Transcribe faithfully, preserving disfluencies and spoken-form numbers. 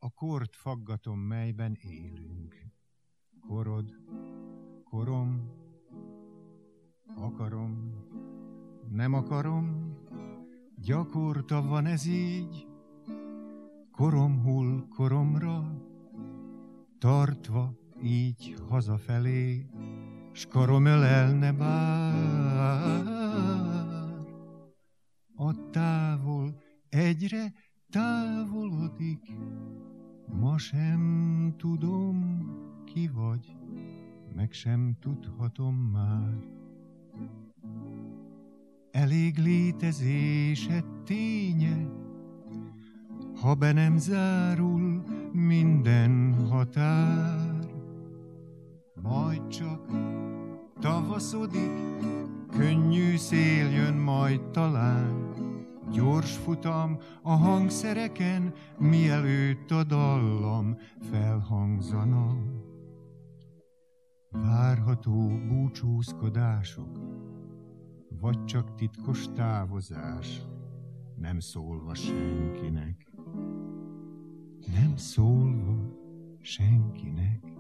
a kort faggatom, melyben élünk. Korod, korom, akarom, nem akarom, gyakorta van ez így, korom hull koromra, tartva így hazafelé, s karom ölelne bár. A távol egyre távolodik, ma sem tudom, ki vagy, meg sem tudhatom már. Elég létezésed ténye, ha be nem zárul minden határ. Majd csak tavaszodik, könnyű szél jön majd talán, gyors futam a hangszereken, mielőtt a dallam felhangzana. Várható búcsúzkodások, vagy csak titkos távozás, nem szólva senkinek, nem szólva senkinek.